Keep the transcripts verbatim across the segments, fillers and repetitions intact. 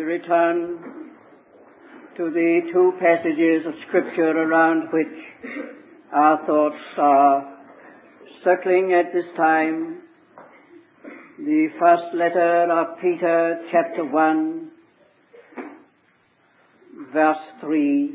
return to the two passages of Scripture around which our thoughts are circling at this time. The first letter of Peter, chapter one, verse three.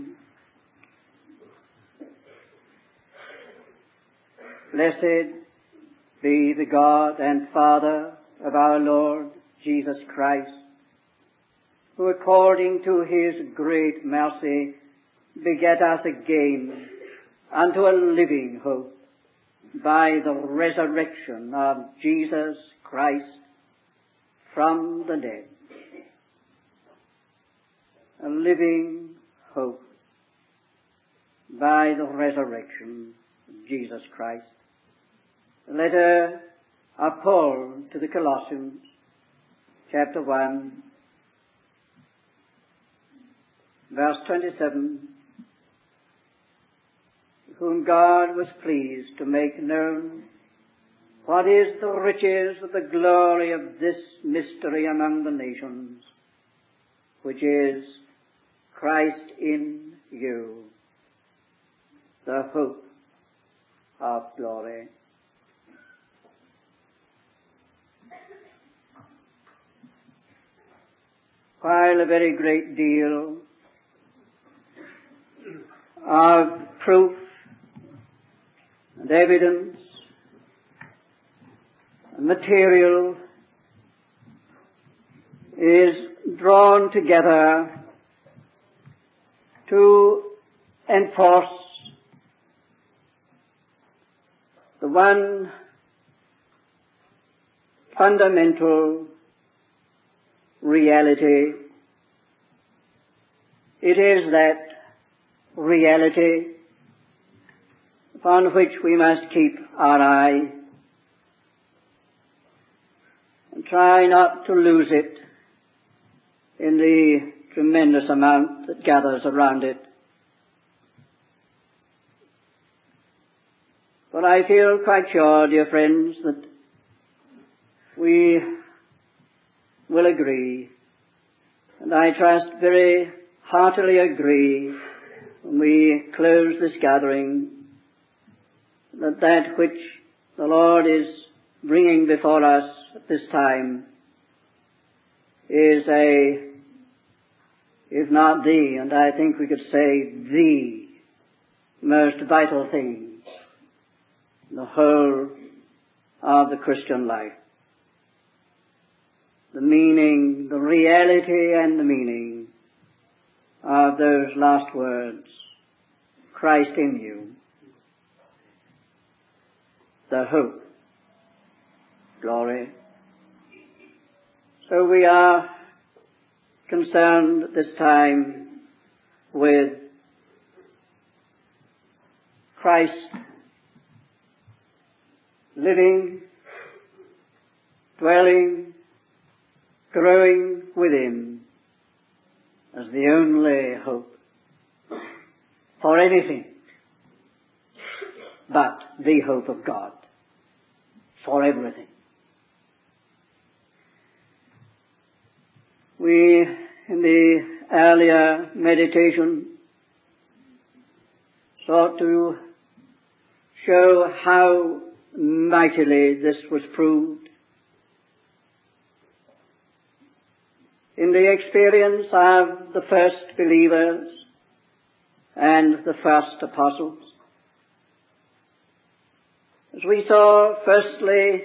Blessed be the God and Father of our Lord Jesus Christ, who according to his great mercy begat us again unto a living hope by the resurrection of Jesus Christ from the dead. A living hope by the resurrection of Jesus Christ. The letter of Paul to the Colossians, chapter one, verse twenty-seven, whom God was pleased to make known what is the riches of the glory of this mystery among the nations, which is Christ in you, the hope of glory. While a very great deal of proof and evidence and material is drawn together to enforce the one fundamental reality, it is that reality upon which we must keep our eye and try not to lose it in the tremendous amount that gathers around it. But I feel quite sure, dear friends, that we will agree, and I trust very heartily agree when we close this gathering, that that which the Lord is bringing before us at this time is a, if not the, and I think we could say the most vital thing in the whole of the Christian life. The meaning, the reality and the meaning of those last words, Christ in you, the hope, glory. So we are concerned at this time with Christ living, dwelling, growing within as the only hope for anything but the hope of God for everything. We, in the earlier meditation, sought to show how mightily this was proved in the experience of the first believers and the first apostles. As we saw, firstly,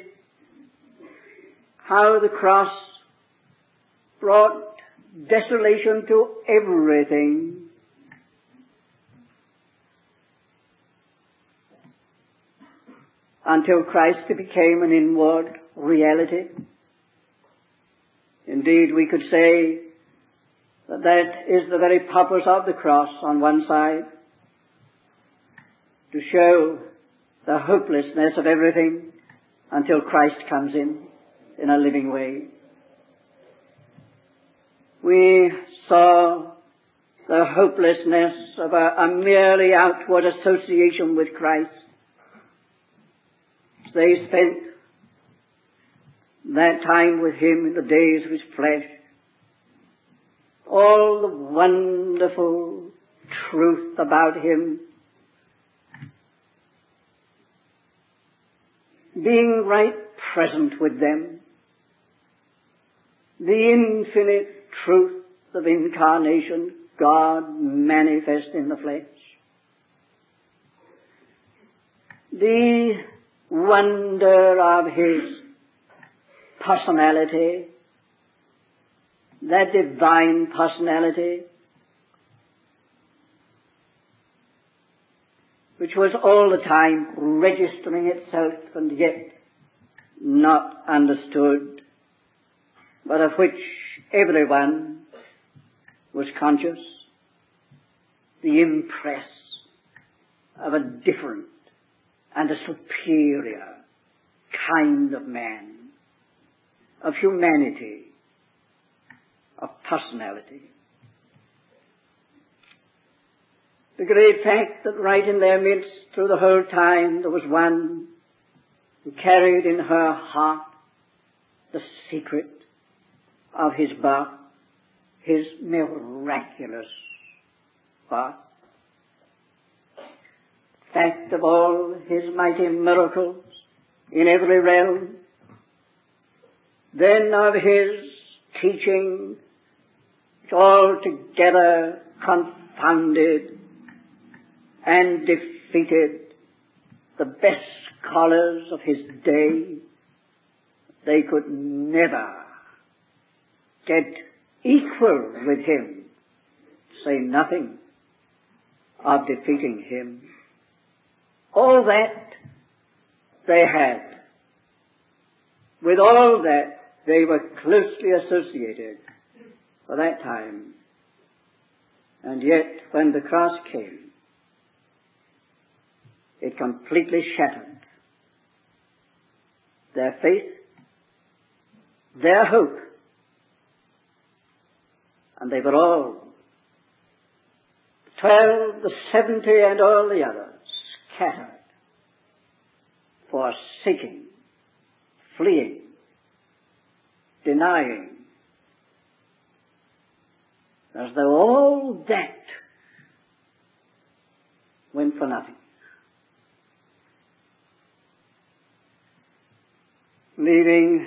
how the cross brought desolation to everything, until Christ became an inward reality. Indeed, we could say that that is the very purpose of the cross on one side, to show the hopelessness of everything until Christ comes in in a living way. We saw the hopelessness of a, a merely outward association with Christ. They spent that time with him in the days of his flesh. all the wonderful truth about him, being right present with them, the infinite truth of incarnation, God manifest in the flesh, the wonder of his personality, that divine personality, which was all the time registering itself and yet not understood, but of which everyone was conscious, the impress of a different and a superior kind of man, of humanity, of personality. The great fact that right in their midst through the whole time there was one who carried in her heart the secret of his birth, his miraculous birth. Fact of all his mighty miracles in every realm, then of his teaching which altogether confounded and defeated the best scholars of his day. They could never get equal with him, say nothing of defeating him. All that they had. With all that they were closely associated for that time. And yet when the cross came, it completely shattered their faith, their hope, and they were all, the twelve, the seventy, and all the others, scattered, forsaking, fleeing, denying, as though all that went for nothing. Leaving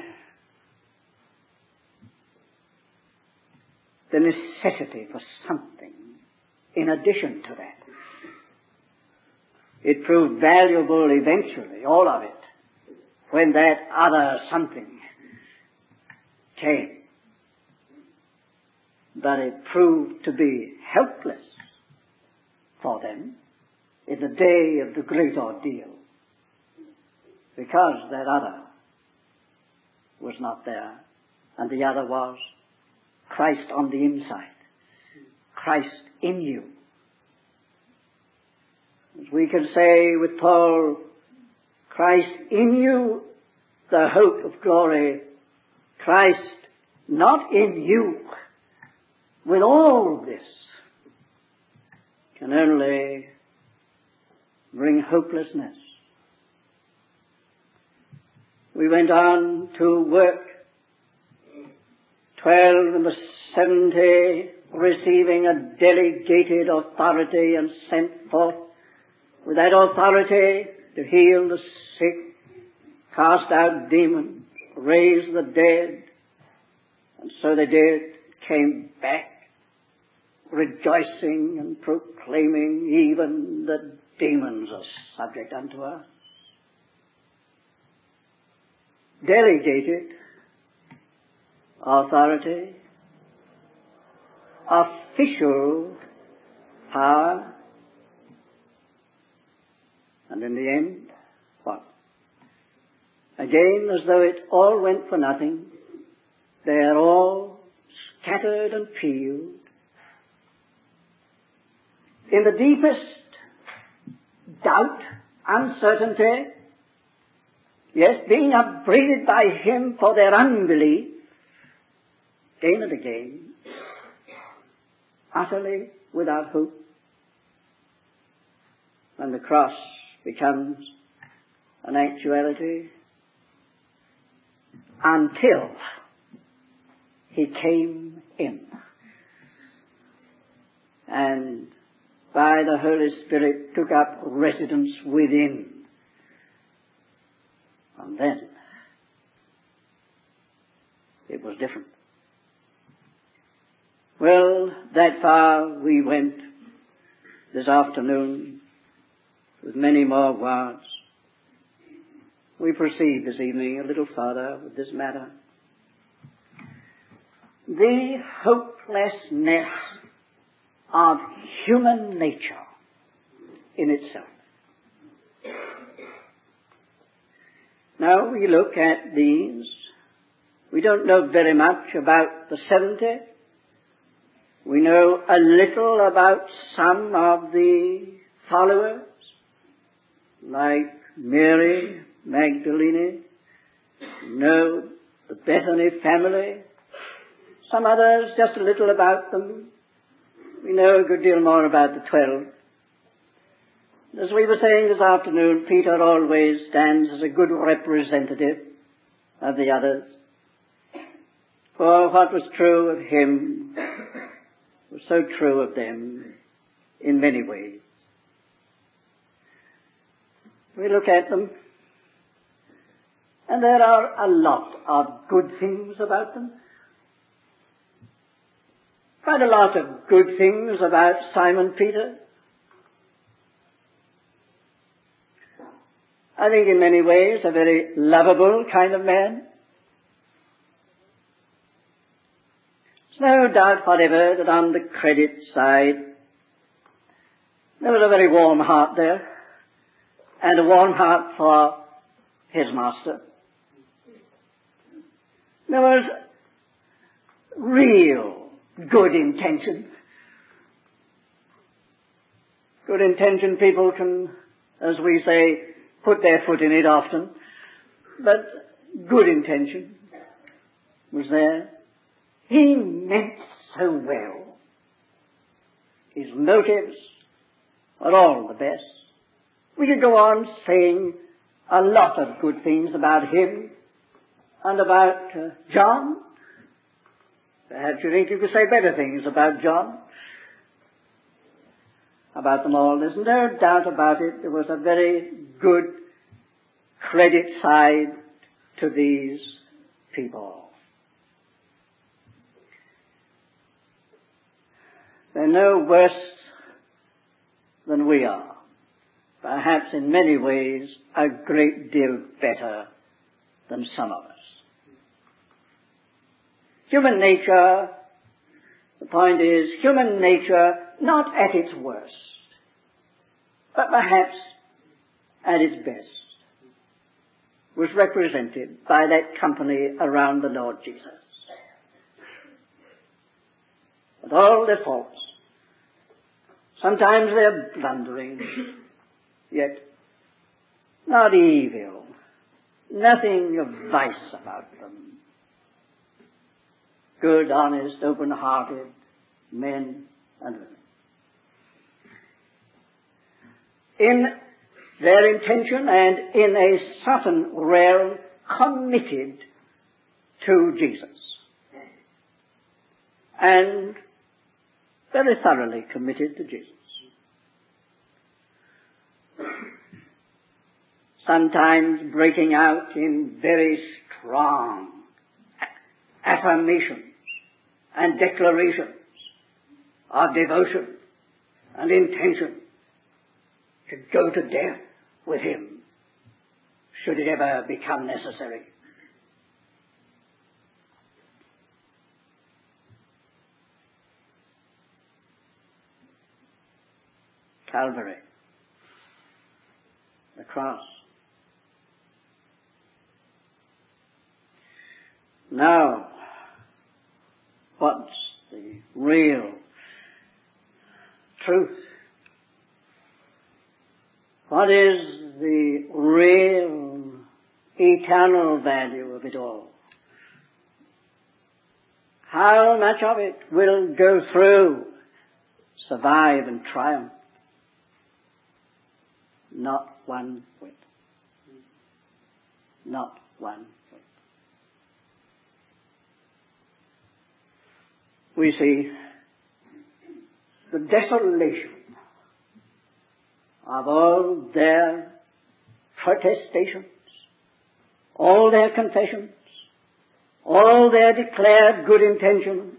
the necessity for something in addition to that. It proved valuable eventually, all of it, when that other something came. But it proved to be helpless for them in the day of the great ordeal, because that other was not there, and the other was Christ on the inside, Christ in you. As we can say with Paul, Christ in you, the hope of glory, Christ not in you, with all this, can only bring hopelessness. We went on to work, twelve and the seventy, receiving a delegated authority and sent forth with that authority to heal the sick, cast out demons, raise the dead. And so they did, came back, rejoicing and proclaiming even the demons are subject unto us. Delegated authority, official power, and in the end, what? Again, as though it all went for nothing, they are all scattered and peeled. In the deepest doubt, uncertainty, yes, being upbraided by him for their unbelief, again and again, utterly without hope, when the cross becomes an actuality, until he came in. Holy Spirit took up residence within. And then it was different. Well, that far we went this afternoon with many more words. We proceed this evening a little further with this matter. The hopelessness of human nature in itself. Now we look at these. We don't know very much about the seventy. We know a little about some of the followers, like Mary Magdalene, know the Bethany family, some others, just a little about them. We know a good deal more about the twelve. As we were saying this afternoon, Peter always stands as a good representative of the others. For what was true of him was so true of them in many ways. We look at them, and there are a lot of good things about them. Quite a lot of good things about Simon Peter. I think in many ways a very lovable kind of man. There's no doubt whatever that on the credit side there was a very warm heart there, and a warm heart for his master. There was real good intention. Good intention, people can, as we say, put their foot in it often, but good intention was there. He meant so well. His motives are all the best. We could go on saying a lot of good things about him and about uh, John. Perhaps you think you could say better things about John. About them all. There's no doubt about it. There was a very good credit side to these people. They're no worse than we are. Perhaps in many ways a great deal better than some of us. Human nature, the point is, human nature not at its worst, but perhaps at its best, was represented by that company around the Lord Jesus. With all their faults, sometimes they're blundering, yet not evil, nothing of vice about them. Good, honest, open-hearted men and women. In their intention and in a certain realm committed to Jesus. And very thoroughly committed to Jesus. Sometimes breaking out in very strong affirmations and declarations of devotion and intention to go to death with him, should it ever become necessary. Calvary, the cross. Now, what's the real truth? What is the real eternal value of it all? How much of it will go through, survive and triumph? Not one whit. Not one whit. We see the desolation of all their protestations, all their confessions, all their declared good intentions,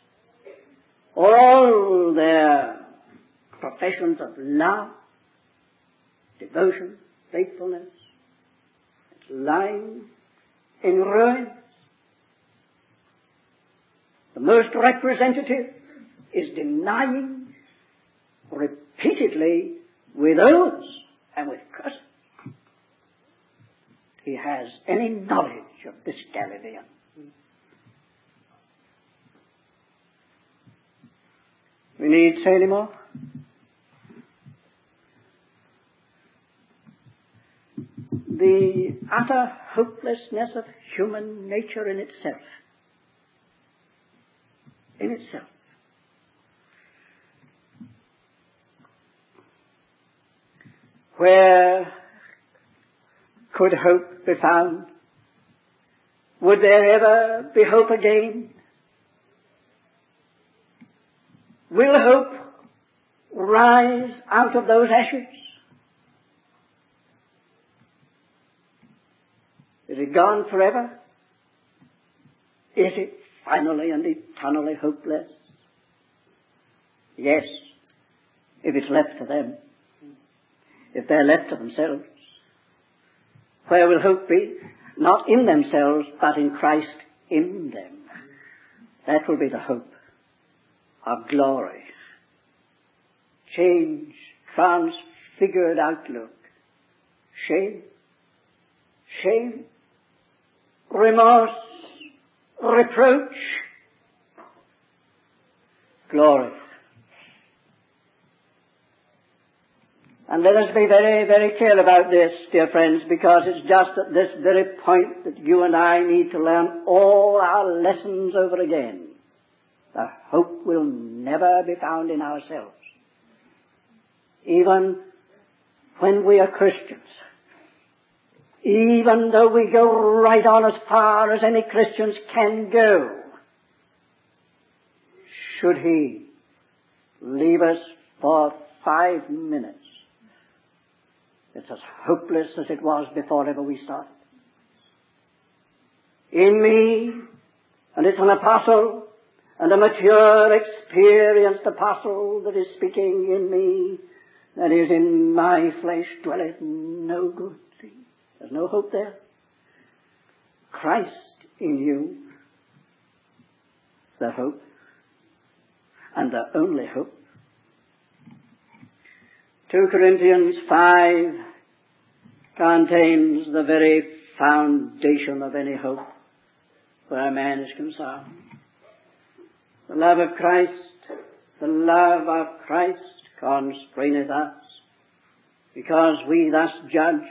all their professions of love, devotion, faithfulness, it's lying in ruins. The most representative is denying repeatedly with oaths and with curses he has any knowledge of this Galilean. We need say any more? The utter hopelessness of human nature in itself. In itself. Where could hope be found? Would there ever be hope again? Will hope rise out of those ashes? Is it gone forever? Is it finally and eternally hopeless? Yes, if it's left to them. If they're left to themselves. Where will hope be? Not in themselves, but in Christ in them. That will be the hope of glory. Change, transfigured outlook. Shame, shame, remorse, reproach, glory. And let us be very, very clear about this, dear friends, because it's just at this very point that you and I need to learn all our lessons over again. The hope will never be found in ourselves. Even when we are Christians, even though we go right on as far as any Christians can go, should He leave us for five minutes, it's as hopeless as it was before ever we started. In me, and it's an apostle, and a mature, experienced apostle that is speaking in me, that is in my flesh dwelleth no good thing. There's no hope there. Christ in you, the hope, and the only hope. Second Corinthians five contains the very foundation of any hope where a man is concerned. The love of Christ, the love of Christ constraineth us, because we thus judge.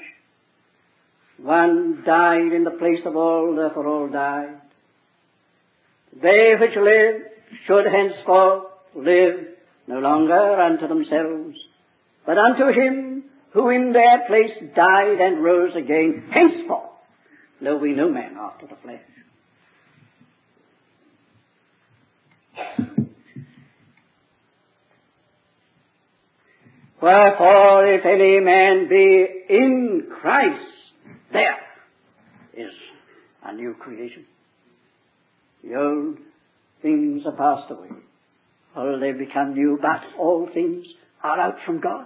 One died in the place of all, therefore all died. They which live should henceforth live no longer unto themselves, but unto Him who in their place died and rose again. Henceforth know we no man after the flesh. Wherefore, if any man be in Christ, there is a new creation. The old things are passed away. All they become new, but all things are out from God.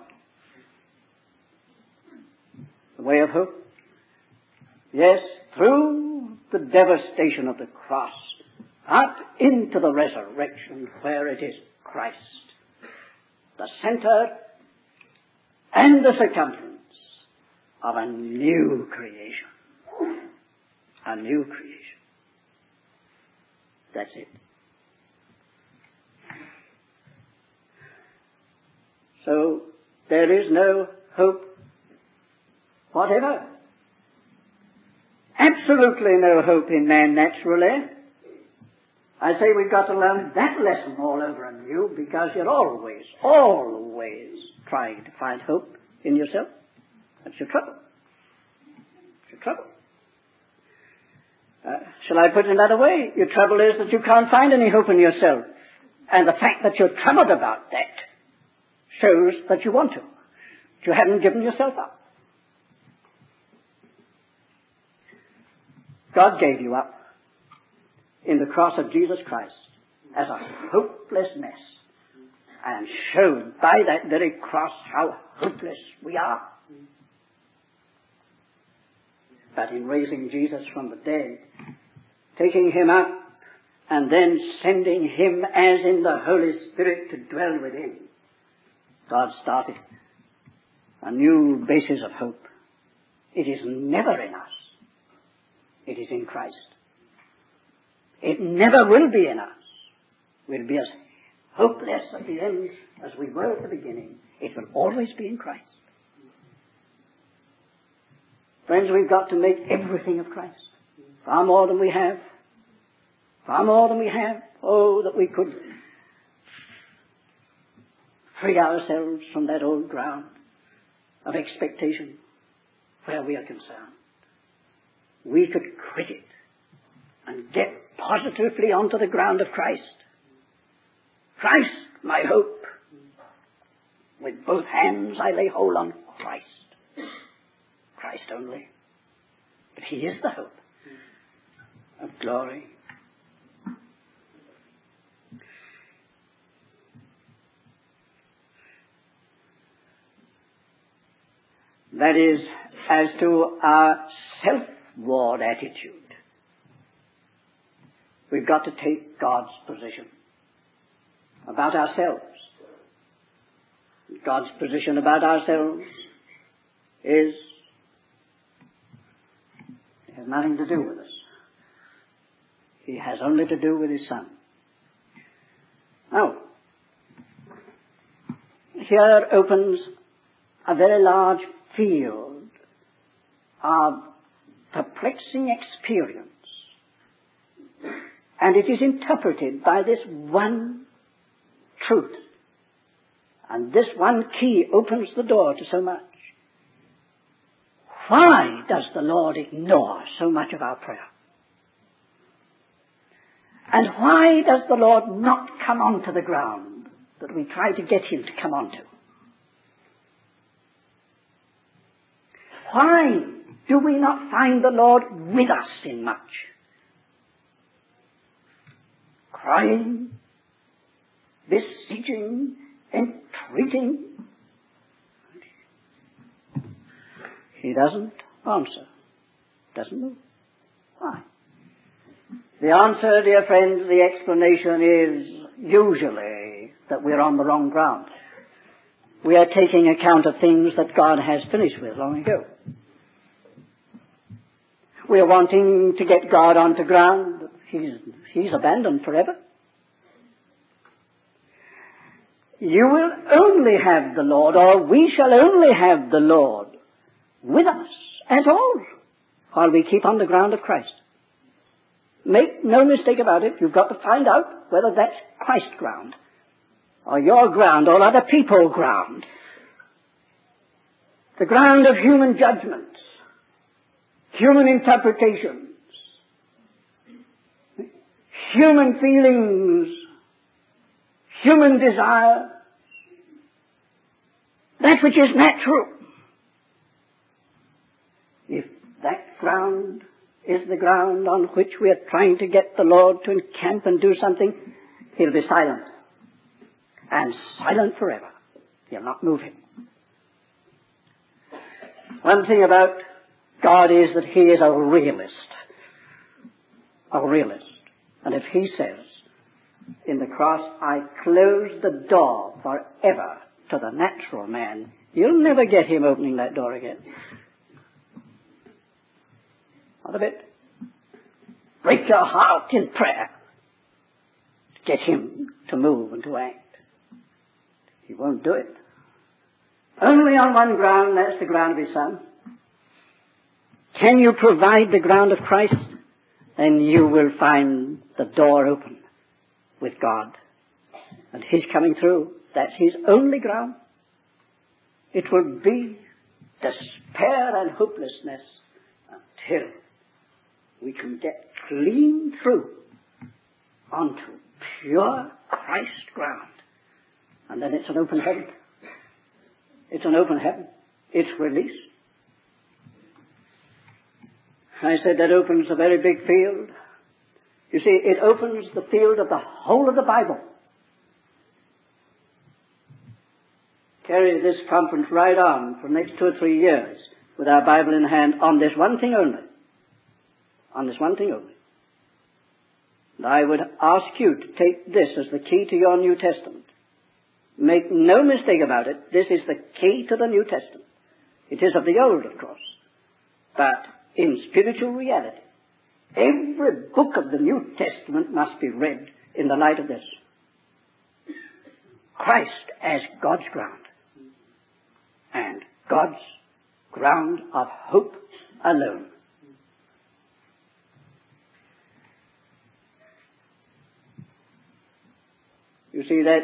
The way of hope. Yes, through the devastation of the cross, up into the resurrection where it is Christ, the center and the circumference of a new creation. A new creation. That's it. So, there is no hope whatever. Absolutely no hope in man naturally. I say we've got to learn that lesson all over anew, because you're always, always trying to find hope in yourself. That's your trouble. That's your trouble. Uh, shall I put it another way? Your trouble is that you can't find any hope in yourself. And the fact that you're troubled about that shows that you want to. You haven't given yourself up. God gave you up in the cross of Jesus Christ as a hopeless mess, and showed by that very cross how hopeless we are. But in raising Jesus from the dead, taking him up, and then sending him as in the Holy Spirit to dwell within, God started a new basis of hope. It is never in us. It is in Christ. It never will be in us. We'll be as hopeless at the end as we were at the beginning. It will always be in Christ. Friends, we've got to make everything of Christ. Far more than we have. Far more than we have. Oh, that we could free ourselves from that old ground of expectation where we are concerned. We could quit it and get positively onto the ground of Christ. Christ, my hope. With both hands I lay hold on Christ. Christ only. But he is the hope of glory. That is, as to our self-ward attitude. We've got to take God's position about ourselves. God's position about ourselves is, it has nothing to do with us. He has only to do with his Son. Now, here opens a very large field of perplexing experience. And it is interpreted by this one truth. And this one key opens the door to so much. Why does the Lord ignore so much of our prayer? And why does the Lord not come onto the ground that we try to get him to come onto? Why do we not find the Lord with us in much? Crying, beseeching, entreating. He doesn't answer. Doesn't move. Why? The answer, dear friends, the explanation is usually that we're on the wrong ground. We are taking account of things that God has finished with long ago. We are wanting to get God onto ground that he's, he's abandoned forever. You will only have the Lord, or we shall only have the Lord with us at all while we keep on the ground of Christ. Make no mistake about it. You've got to find out whether that's Christ ground or your ground or other people's ground. The ground of human judgments, human interpretations, human feelings, human desire, that which is natural. If that ground is the ground on which we are trying to get the Lord to encamp and do something, he'll be silent. And silent forever. He'll not move him. One thing about God is that he is a realist. A realist. And if he says, in the cross, I close the door forever to the natural man, you'll never get him opening that door again. Not a bit. Break your heart in prayer to get him to move and to act. He won't do it. Only on one ground, that's the ground of his Son. Can you provide the ground of Christ? Then you will find the door open with God. And his coming through. That's his only ground. It will be despair and hopelessness until we can get clean through onto pure Christ ground. And then it's an open heaven. It's an open heaven. its release. I said that opens a very big field. You see, it opens the field of the whole of the Bible. Carry this conference right on for the next two or three years with our Bible in hand on this one thing only. On this one thing only. And I would ask you to take this as the key to your New Testament. Make no mistake about it. This is the key to the New Testament. It is of the Old, of course. But in spiritual reality, every book of the New Testament must be read in the light of this. Christ as God's ground. And God's ground of hope alone. You see, that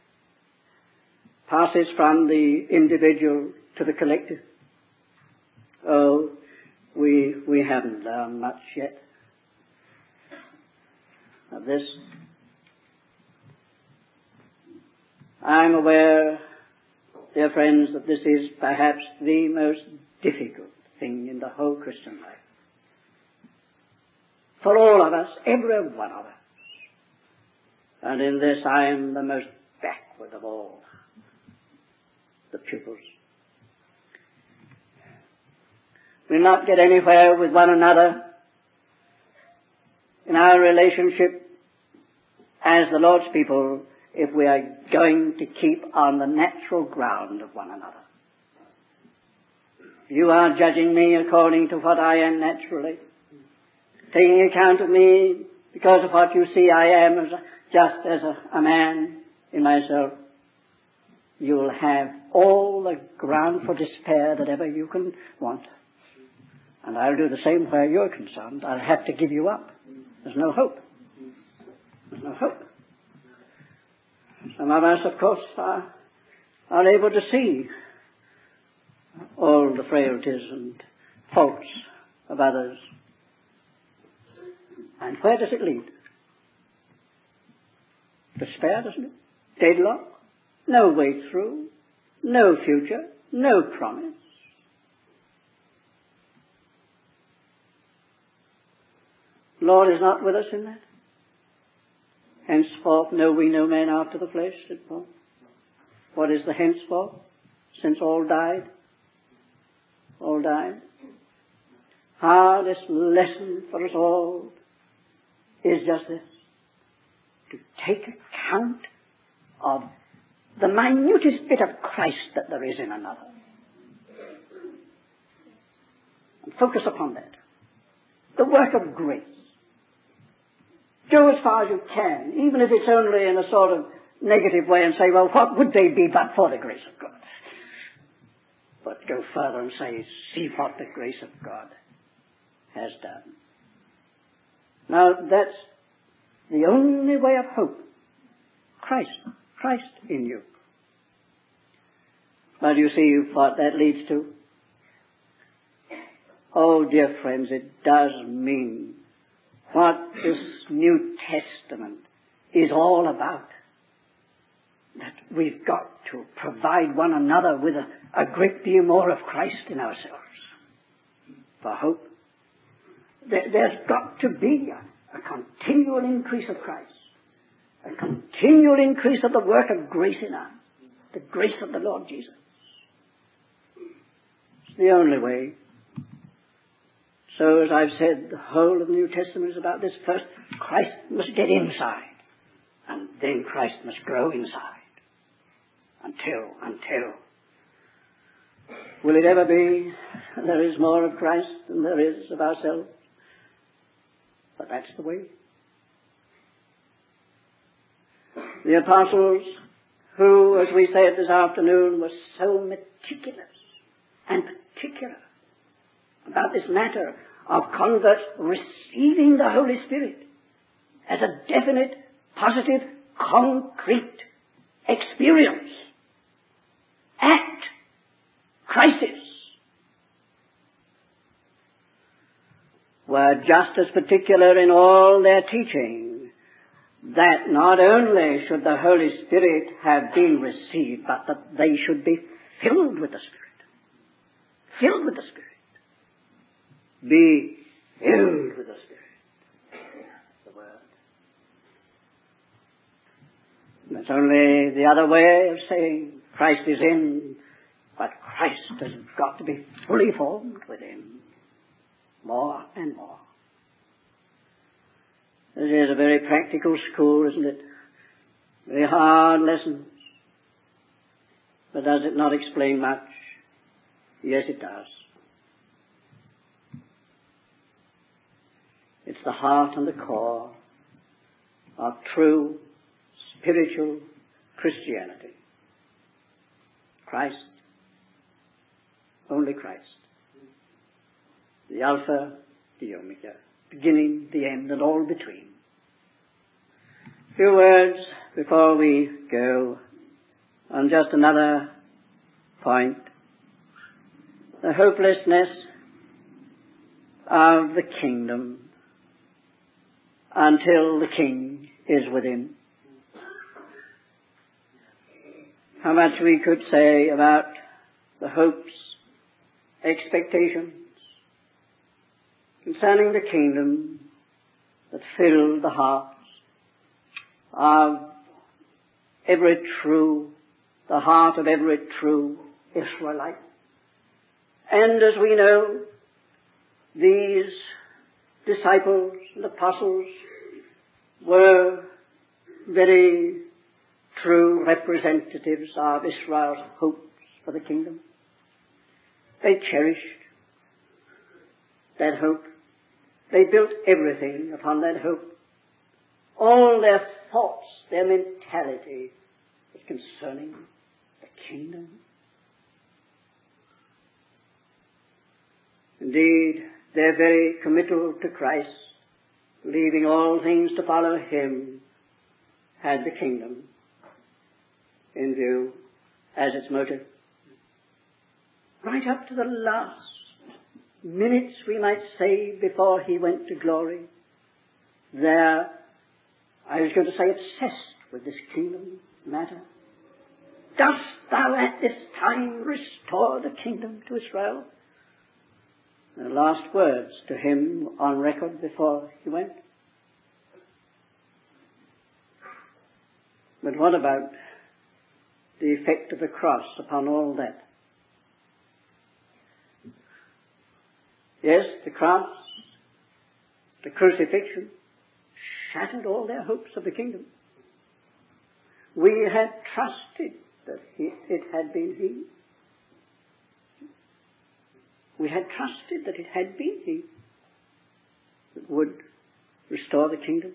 passes from the individual to the collective. Oh, we we haven't done much yet of this. I'm aware, dear friends, that this is perhaps the most difficult thing in the whole Christian life. For all of us, every one of us. And in this I am the most backward of all the pupils. We'll not get anywhere with one another in our relationship as the Lord's people if we are going to keep on the natural ground of one another. You are judging me according to what I am naturally, taking account of me because of what you see I am as a, just as a, a man in myself. You will have all the ground for despair that ever you can want. And I'll do the same where you're concerned. I'll have to give you up. There's no hope. There's no hope. Some of us, of course, are, are able to see all the frailties and faults of others. And where does it lead? Despair, doesn't it? Deadlock? No way through. No future. No promise. Lord is not with us in that. Henceforth know we no man after the flesh, said Paul. What is the henceforth? Since all died? All died. Hardest lesson for us all is just this. To take account of the minutest bit of Christ that there is in another. And focus upon that. The work of grace. Go as far as you can, even if it's only in a sort of negative way, and say, well, what would they be but for the grace of God? But go further and say, see what the grace of God has done. Now, that's the only way of hope. Christ. Christ in you. But you see what that leads to? Oh, dear friends, it does mean what this New Testament is all about. That we've got to provide one another with a, a great deal more of Christ in ourselves. For hope. There, there's got to be a, a continual increase of Christ. A continual increase of the work of grace in us. The grace of the Lord Jesus. It's the only way. So, as I've said, the whole of the New Testament is about this. First, Christ must get inside. And then Christ must grow inside. Until, until. Will it ever be there is more of Christ than there is of ourselves? But that's the way. The apostles, who, as we said this afternoon, were so meticulous and particular about this matter of converts receiving the Holy Spirit as a definite, positive, concrete experience at crisis, were just as particular in all their teaching that not only should the Holy Spirit have been received, but that they should be filled with the Spirit. filled with the Spirit. Be filled with the Spirit. That's the word. And that's only the other way of saying Christ is in, but Christ has got to be fully formed within. More and more. This is a very practical school, isn't it? Very hard lessons. But does it not explain much? Yes, it does. It's the heart and the core of true spiritual Christianity. Christ, only Christ. The Alpha, the Omega, beginning, the end, and all between. A few words before we go on just another point. The hopelessness of the kingdom until the King is within. How much we could say about the hopes, expectations concerning the kingdom that filled the hearts of every true, the heart of every true Israelite. And as we know, these disciples and apostles were very true representatives of Israel's hopes for the kingdom. They cherished that hope. They built everything upon that hope. All their thoughts, their mentality was concerning the kingdom. Indeed, their very committal to Christ, leaving all things to follow Him, had the kingdom in view as its motive. Right up to the last minutes, we might say, before He went to glory, there, I was going to say, obsessed with this kingdom matter. Dost thou at this time restore the kingdom to Israel? The last words to him on record before he went. But what about the effect of the cross upon all that? Yes, the cross, the crucifixion, shattered all their hopes of the kingdom. We had trusted that he, it had been He. We had trusted that it had been He that would restore the kingdom.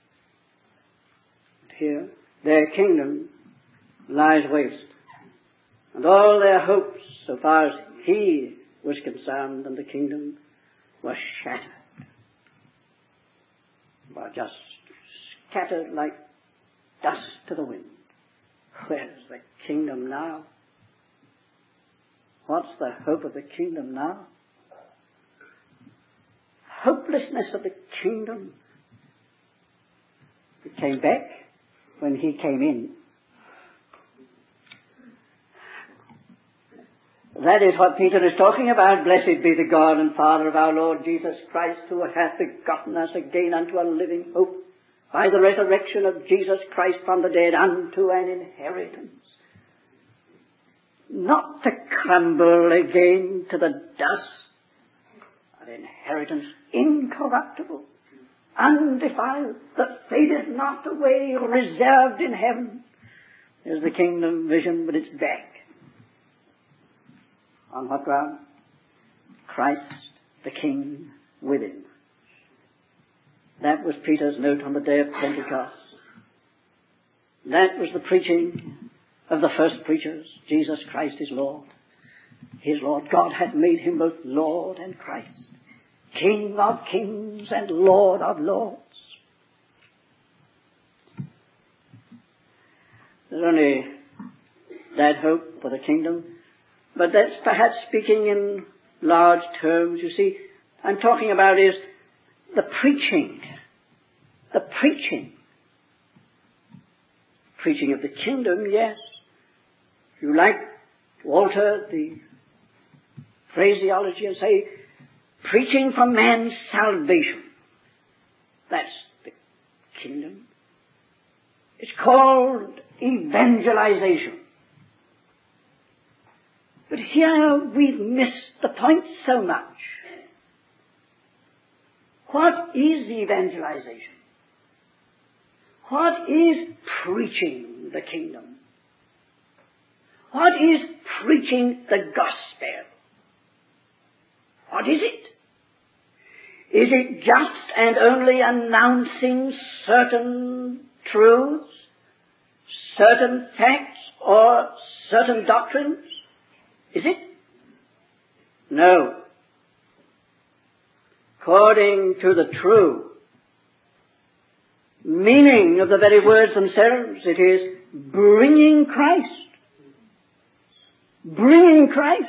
But here, their kingdom lies waste. And all their hopes, so far as He was concerned and the kingdom, were shattered. Were just scattered like dust to the wind. Where's the kingdom now? What's the hope of the kingdom now? Hopelessness of the kingdom. It came back when He came in. That is what Peter is talking about. Blessed be the God and Father of our Lord Jesus Christ, who hath begotten us again unto a living hope by the resurrection of Jesus Christ from the dead unto an inheritance, not to crumble again to the dust, an inheritance incorruptible, undefiled, that fadeth not away, reserved in heaven. There's the kingdom vision, but it's back. On what ground? Christ the King within. That was Peter's note on the day of Pentecost. That was the preaching of the first preachers. Jesus Christ is Lord. He is Lord. God hath made Him both Lord and Christ, King of kings and Lord of lords. There's only that hope for the kingdom. But that's perhaps speaking in large terms. You see, I'm talking about is the preaching. The preaching. Preaching of the kingdom, yes. If you like to alter the phraseology and say, preaching for man's salvation. That's the kingdom. It's called evangelization. But here we've missed the point so much. What is evangelization? What is preaching the kingdom? What is preaching the gospel? What is it? Is it just and only announcing certain truths, certain facts, or certain doctrines? Is it? No. According to the true meaning of the very words themselves, it is bringing Christ. Bringing Christ.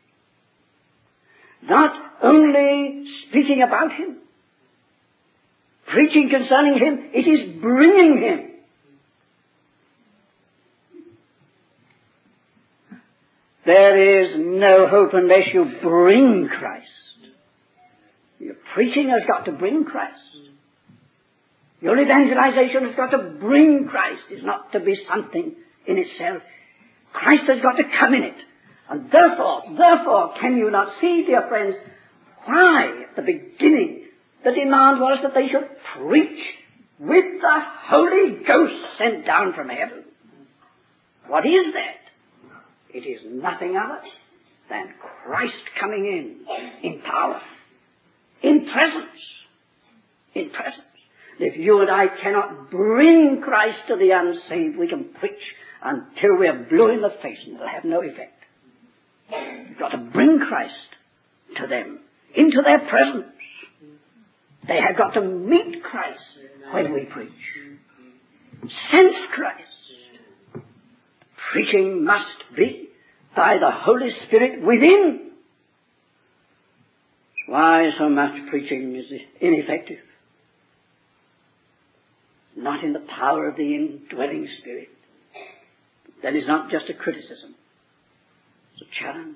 Not only speaking about Him, preaching concerning Him, it is bringing Him. There is no hope unless you bring Christ. Your preaching has got to bring Christ. Your evangelization has got to bring Christ. It's not to be something in itself. Christ has got to come in it. And therefore, therefore, can you not see, dear friends, why at the beginning the demand was that they should preach with the Holy Ghost sent down from heaven? What is that? It is nothing other than Christ coming in, in power, in presence, in presence. If you and I cannot bring Christ to the unsaved, we can preach until we are blue in the face and it'll have no effect. You've got to bring Christ to them, into their presence. They have got to meet Christ when we preach. Sense Christ. Preaching must be by the Holy Spirit within. Why so much preaching is ineffective? Not in the power of the indwelling Spirit. That is not just a criticism. It's a challenge.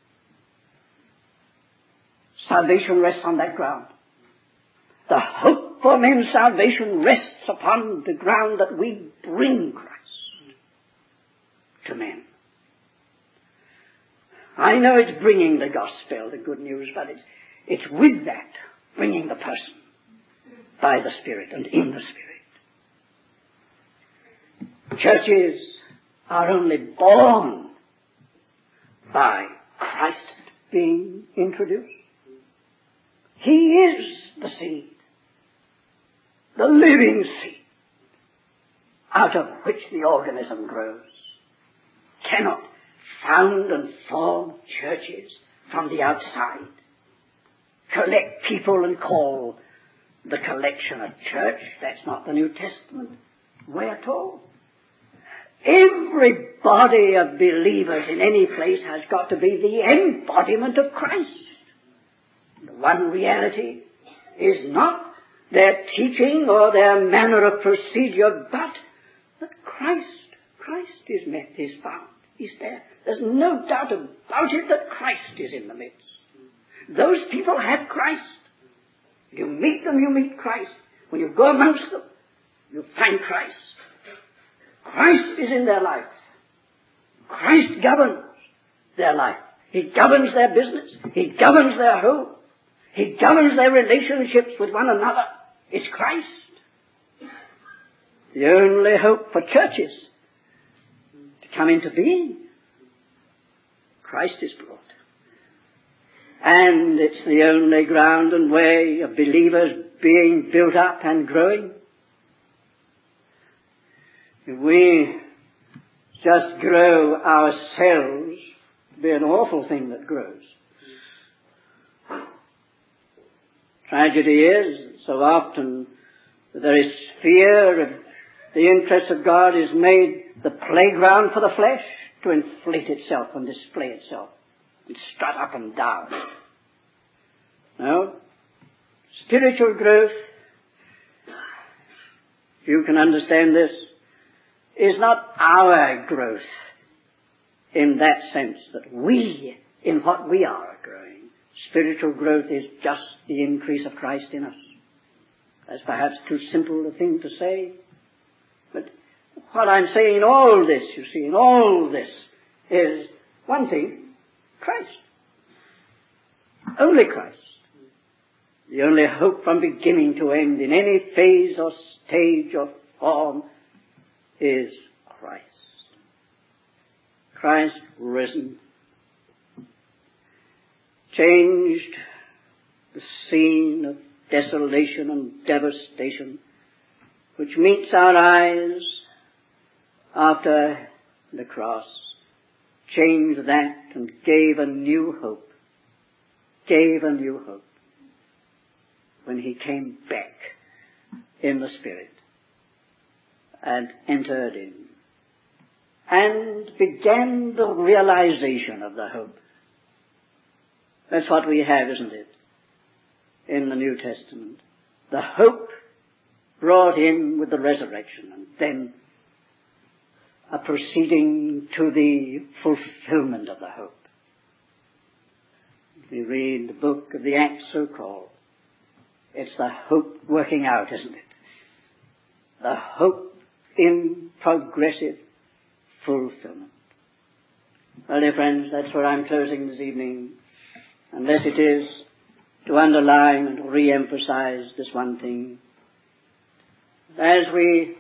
Salvation rests on that ground. The hope for men's salvation rests upon the ground that we bring Christ to men. I know it's bringing the gospel, the good news, but it's, it's with that, bringing the person by the Spirit and in the Spirit. Churches are only born by Christ being introduced. He is the seed, the living seed, out of which the organism grows. Cannot found and form churches from the outside. Collect people and call the collection a church. That's not the New Testament way at all. Every body of believers in any place has got to be the embodiment of Christ. The one reality is not their teaching or their manner of procedure, but that Christ, Christ is met, is found, is there. There's no doubt about it that Christ is in the midst. Those people have Christ. You meet them, you meet Christ. When you go amongst them, you find Christ. Christ is in their life. Christ governs their life. He governs their business. He governs their home. He governs their relationships with one another. It's Christ. The only hope for churches to come into being. Christ is brought. And it's the only ground and way of believers being built up and growing. If we just grow ourselves, it'll be an awful thing that grows. Tragedy is, so often, the very sphere of the interest of God is made the playground for the flesh to inflate itself and display itself and strut up and down. No. Spiritual growth, if you can understand this, is not our growth in that sense that we in what we are growing. Spiritual growth is just the increase of Christ in us. That's perhaps too simple a thing to say, but what I'm saying in all this, you see, in all this, is one thing: Christ. Only Christ. The only hope from beginning to end in any phase or stage or form is Christ. Christ risen. Changed the scene of desolation and devastation which meets our eyes after the cross. Changed that and gave a new hope. Gave a new hope when he came back in the Spirit and entered in and began the realization of the hope. That's what we have, isn't it, in the New Testament? The hope brought in with the resurrection, and then a proceeding to the fulfillment of the hope. We read the book of the Acts so-called. It's the hope working out, isn't it? The hope in progressive fulfillment. Well, dear friends, that's where I'm closing this evening, unless it is to underline and re-emphasize this one thing. As we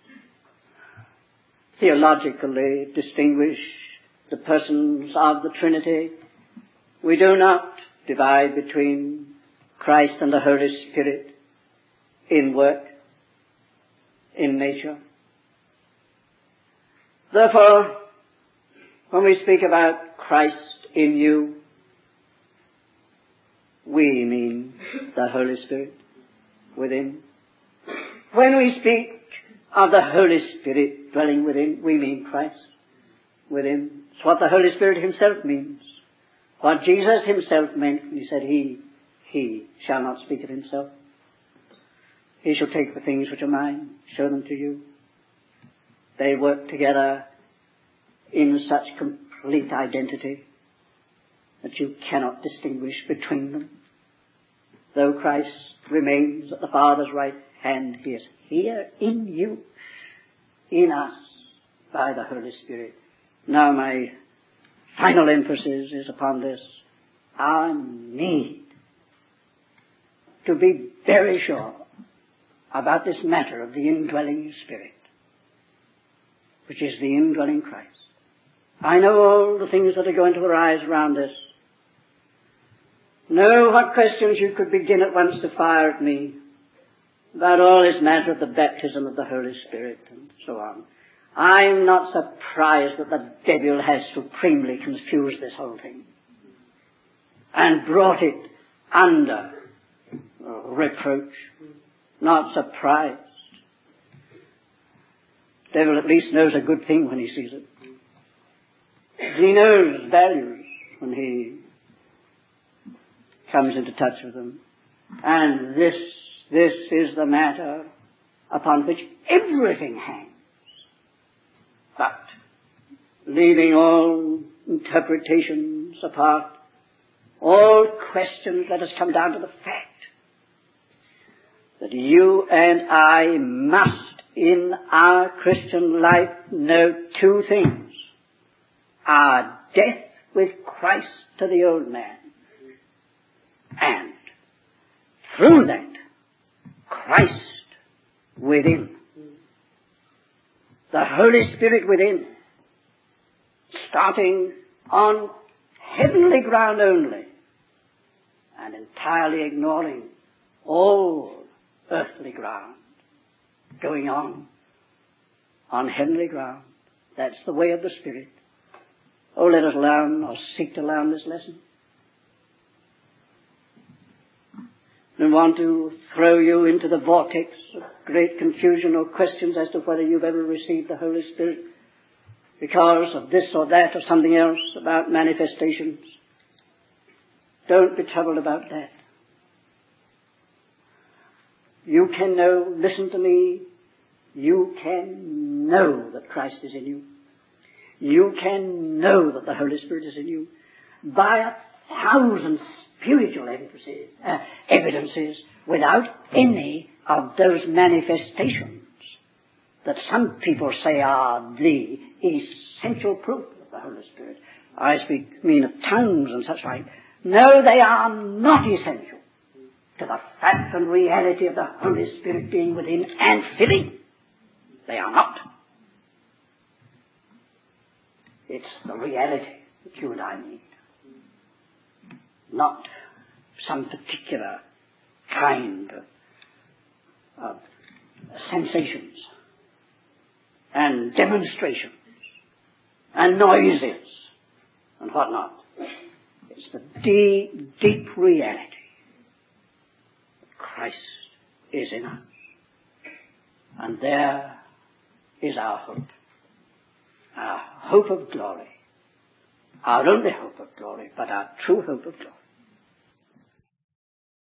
theologically distinguish the persons of the Trinity, we do not divide between Christ and the Holy Spirit in work, in nature. Therefore, when we speak about Christ in you, we mean the Holy Spirit within. When we speak of the Holy Spirit dwelling within, we mean Christ within. It's what the Holy Spirit himself means. What Jesus himself meant when he said, He, He shall not speak of himself. He shall take the things which are mine, show them to you. They work together in such complete identity that you cannot distinguish between them. Though Christ remains at the Father's right hand, he is here in you, in us, by the Holy Spirit. Now my final emphasis is upon this: our need to be very sure about this matter of the indwelling Spirit, which is the indwelling Christ. I know all the things that are going to arise around this. Know what questions you could begin at once to fire at me about all this matter of the baptism of the Holy Spirit and so on. I'm not surprised that the devil has supremely confused this whole thing and brought it under reproach. Not surprised. The devil at least knows a good thing when he sees it. He knows values when he comes into touch with them. And this, this is the matter upon which everything hangs. But, leaving all interpretations apart, all questions, let us come down to the fact that you and I must, in our Christian life, know two things: our death with Christ to the old man, and through that, Christ within. The Holy Spirit within, starting on heavenly ground only, and entirely ignoring all earthly ground, going on on heavenly ground. That's the way of the Spirit. Oh, let us learn, or seek to learn, this lesson. I don't want to throw you into the vortex of great confusion or questions as to whether you've ever received the Holy Spirit because of this or that or something else about manifestations. Don't be troubled about that. You can know, listen to me, you can know that Christ is in you. You can know that the Holy Spirit is in you. by a thousand spiritual emphases, uh, evidences without any of those manifestations that some people say are the essential proof of the Holy Spirit. I speak, mean of tongues and such like. No, they are not essential to the fact and reality of the Holy Spirit being within and filling. They are not. It's the reality that you and I need, not some particular kind of, of sensations and demonstrations and noises and whatnot. It's the deep, deep reality that Christ is in us. And there is our hope. Our hope of glory. Our only hope of glory, but our true hope of glory.